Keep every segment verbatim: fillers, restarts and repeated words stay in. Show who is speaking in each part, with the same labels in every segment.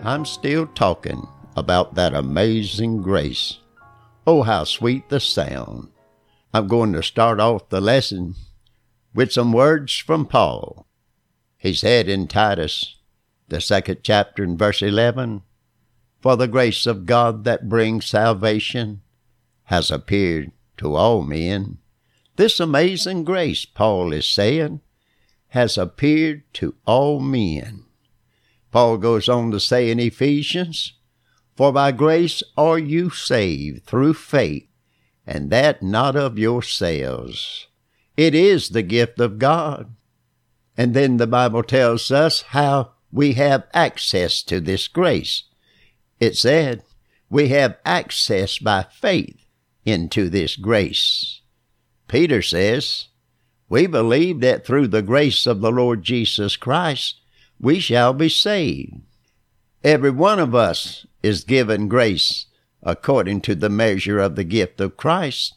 Speaker 1: I'm still talking about that amazing grace. Oh, how sweet the sound. I'm going to start off the lesson with some words from Paul. He said in Titus, the second chapter in verse eleven, "For the grace of God that brings salvation has appeared to all men." This amazing grace, Paul is saying, has appeared to all men. Paul goes on to say in Ephesians, "For by grace are you saved through faith, and that not of yourselves. It is the gift of God." And then the Bible tells us how we have access to this grace. It said, we have access by faith into this grace. Peter says, we believe that through the grace of the Lord Jesus Christ, we shall be saved. Every one of us is given grace according to the measure of the gift of Christ.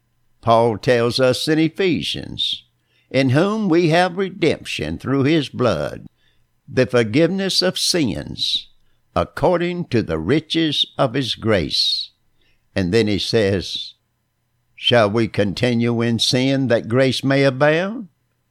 Speaker 1: Paul tells us in Ephesians, "In whom we have redemption through his blood, the forgiveness of sins, according to the riches of his grace." And then he says, "Shall we continue in sin that grace may abound?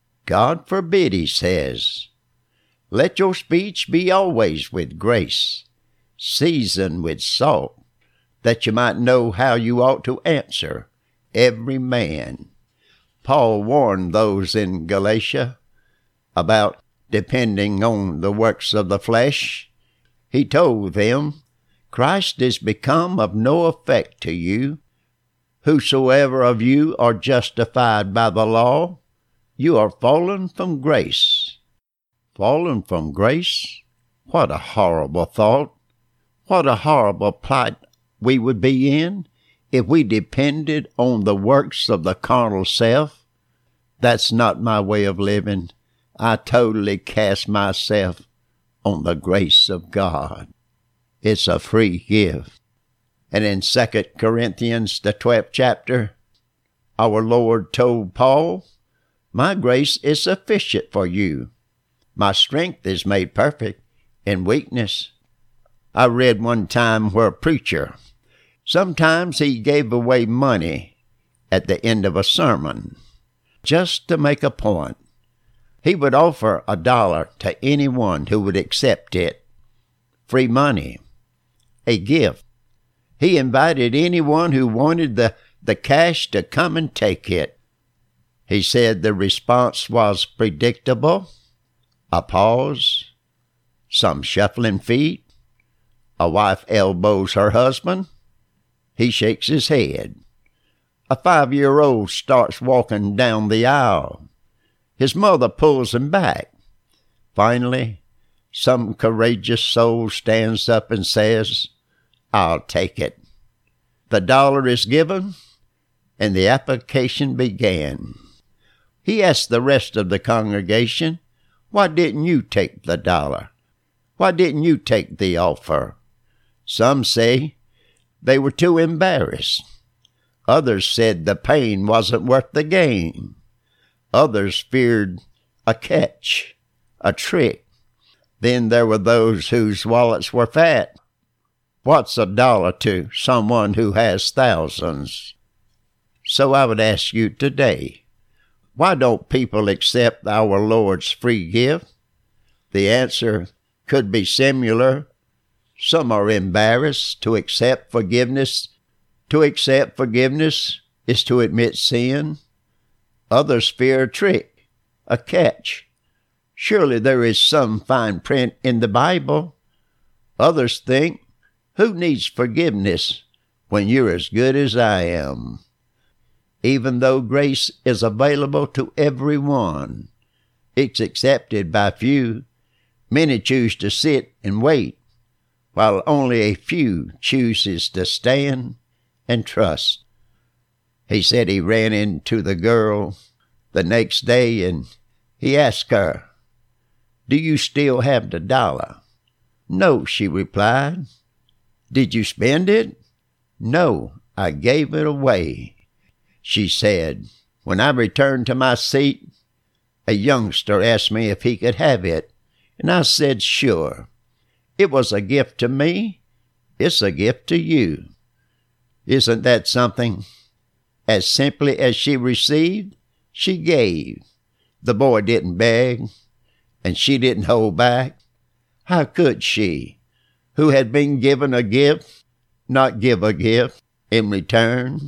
Speaker 1: God forbid," he says. "Let your speech be always with grace, seasoned with salt, that you might know how you ought to answer every man." Paul warned those in Galatia about depending on the works of the flesh. He told them, "Christ is become of no effect to you. Whosoever of you are justified by the law, you are fallen from grace." Fallen from grace? What a horrible thought. What a horrible plight we would be in if we depended on the works of the carnal self. That's not my way of living. I totally cast myself on the grace of God. It's a free gift. And in Second Corinthians, the twelfth chapter, our Lord told Paul, "My grace is sufficient for you. My strength is made perfect in weakness." I read one time where a preacher, sometimes he gave away money at the end of a sermon, just to make a point. He would offer a dollar to anyone who would accept it. Free money. A gift. He invited anyone who wanted the, the cash to come and take it. He said the response was predictable. A pause, some shuffling feet, a wife elbows her husband, he shakes his head. A five-year-old starts walking down the aisle. His mother pulls him back. Finally, some courageous soul stands up and says, "I'll take it." The dollar is given, and the application began. He asked the rest of the congregation, "Why didn't you take the dollar? Why didn't you take the offer?" Some say they were too embarrassed. Others said the pain wasn't worth the gain. Others feared a catch, a trick. Then there were those whose wallets were fat. What's a dollar to someone who has thousands? So I would ask you today, why don't people accept our Lord's free gift? The answer could be similar. Some are embarrassed to accept forgiveness. To accept forgiveness is to admit sin. Others fear a trick, a catch. Surely there is some fine print in the Bible. Others think, who needs forgiveness when you're as good as I am? Even though grace is available to everyone, it's accepted by few. Many choose to sit and wait, while only a few chooses to stand and trust. He said he ran into the girl the next day and he asked her, "Do you still have the dollar?" "No," she replied. "Did you spend it?" "No, I gave it away." She said, "When I returned to my seat, a youngster asked me if he could have it, and I said sure. It was a gift to me. It's a gift to you. Isn't that something? As simply as she received, she gave. The boy didn't beg, and she didn't hold back. How could she, who had been given a gift, not give a gift in return?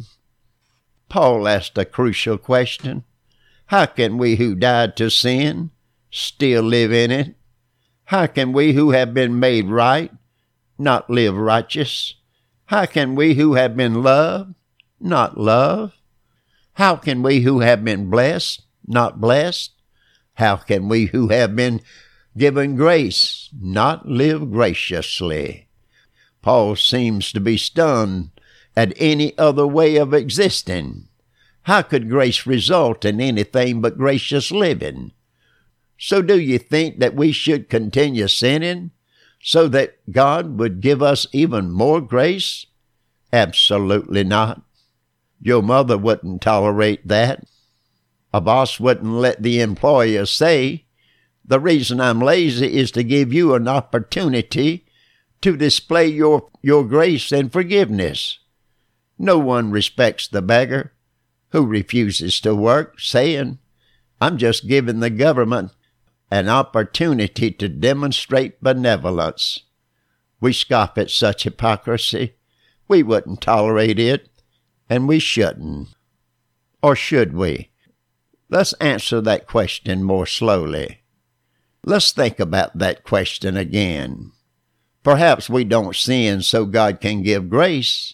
Speaker 1: Paul asked a crucial question. How can we who died to sin still live in it? How can we who have been made right not live righteous? How can we who have been loved not love? How can we who have been blessed not blessed? How can we who have been given grace not live graciously? Paul seems to be stunned at any other way of existing. How could grace result in anything but gracious living? So do you think that we should continue sinning so that God would give us even more grace? Absolutely not. Your mother wouldn't tolerate that. A boss wouldn't let the employer say, the reason I'm lazy is to give you an opportunity to display your, your grace and forgiveness. No one respects the beggar who refuses to work, saying, I'm just giving the government an opportunity to demonstrate benevolence. We scoff at such hypocrisy. We wouldn't tolerate it, and we shouldn't. Or should we? Let's answer that question more slowly. Let's think about that question again. Perhaps we don't sin so God can give grace,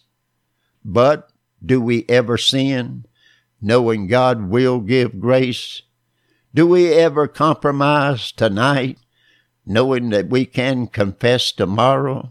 Speaker 1: but do we ever sin knowing God will give grace? Do we ever compromise tonight, knowing that we can confess tomorrow?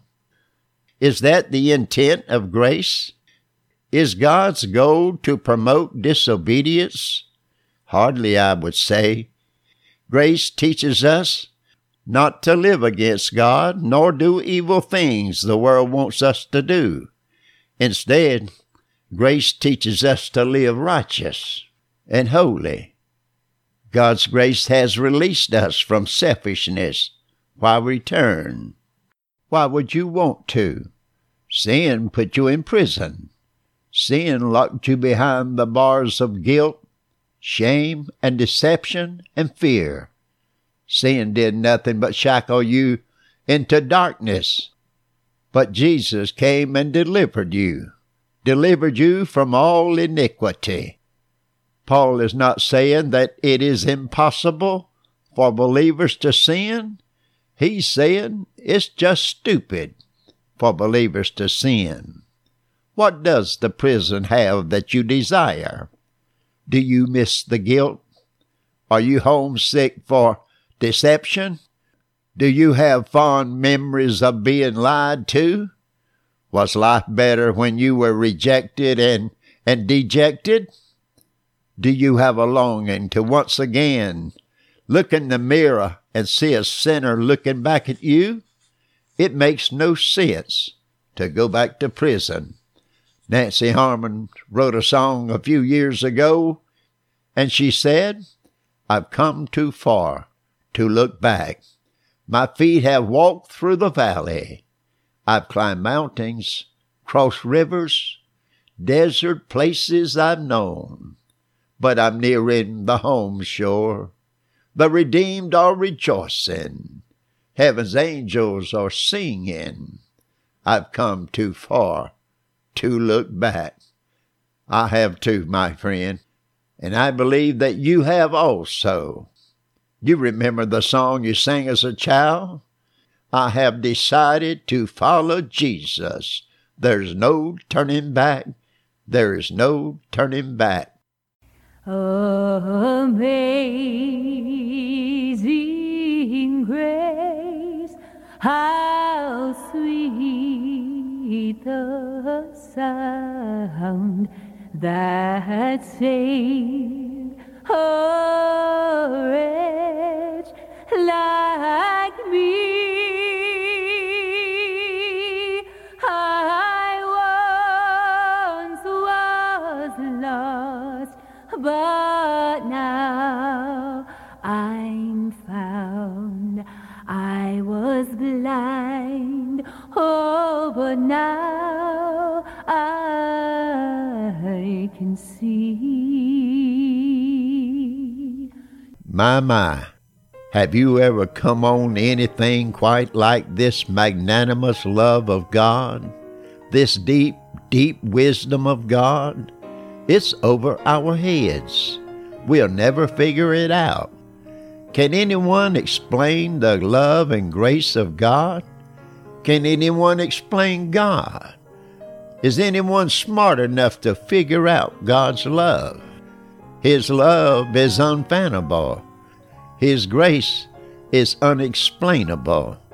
Speaker 1: Is that the intent of grace? Is God's goal to promote disobedience? Hardly, I would say. Grace teaches us not to live against God, nor do evil things the world wants us to do. Instead, grace teaches us to live righteous and holy. God's grace has released us from selfishness. Why return? Why would you want to? Sin put you in prison. Sin locked you behind the bars of guilt, shame, and deception, and fear. Sin did nothing but shackle you into darkness. But Jesus came and delivered you, delivered you from all iniquity. Paul is not saying that it is impossible for believers to sin. He's saying it's just stupid for believers to sin. What does the prison have that you desire? Do you miss the guilt? Are you homesick for deception? Do you have fond memories of being lied to? Was life better when you were rejected and, and dejected? Do you have a longing to once again look in the mirror and see a sinner looking back at you? It makes no sense to go back to prison. Nancy Harmon wrote a song a few years ago, and she said, I've come too far to look back. My feet have walked through the valley. I've climbed mountains, crossed rivers, desert places I've known. But I'm nearing the home shore. The redeemed are rejoicing. Heaven's angels are singing. I've come too far to look back. I have too, my friend, and I believe that you have also. You remember the song you sang as a child? I have decided to follow Jesus. There's no turning back. There is no turning back.
Speaker 2: Amazing grace, how sweet the sound that saved a wretch like me. I once was lost, but now I'm found. I was blind, for now I can see.
Speaker 1: My, my, have you ever come on anything quite like this magnanimous love of God? This deep, deep wisdom of God? It's over our heads. We'll never figure it out. Can anyone explain the love and grace of God? Can anyone explain God? Is anyone smart enough to figure out God's love? His love is unfathomable. His grace is unexplainable.